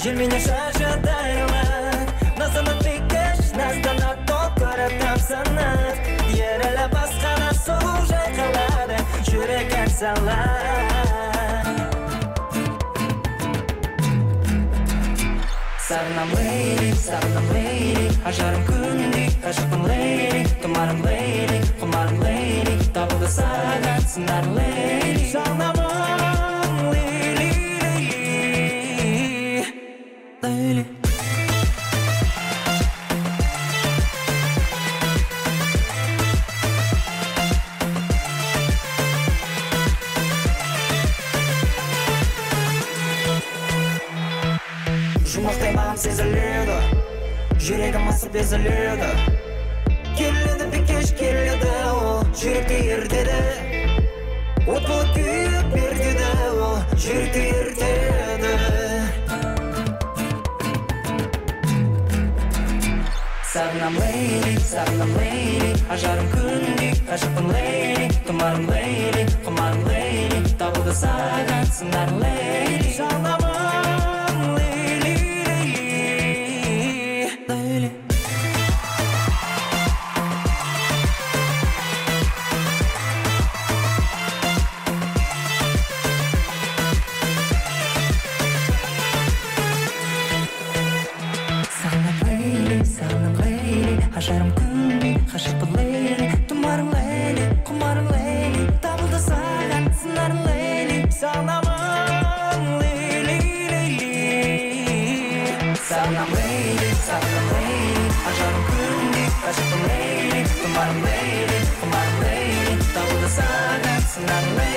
Желменен шашыдайлар Назанат бекеш, назданат толқырып тамсанат Ерілі басқана сұлу жайқалады Жүрек ән салар Сағынам лейли, ажарым күндей Ғашықпын лейли, тұмарым лейли, құмарым лейли Табылды саған сыңар лейли Сағынамын лейли, лейли Жұмақтай маған сезіледі Жүрегім асып езіледі Келеді бекеш келеді ол Жүректі ертеді От болып күйіп бердеді ол Жүректі ертеді Сағынам лейли, ажарым күндей Ғашықпын лейли, тұмарым лейли, құмарым лейли Табылды саған сыңар лейли Сағынамын лейли, лейли Сағынам лейли, ажарым күндей Ғашықпын лейли, тұмарым лейли, құмарым лейли Табылды саған сыңар лейли Сағынамын лейли, лейли Сағынам лейли, ажарым күндей Ғашықпын лейли, тұмарым лейли, құмарым лейли Табылды саған сыңар лейли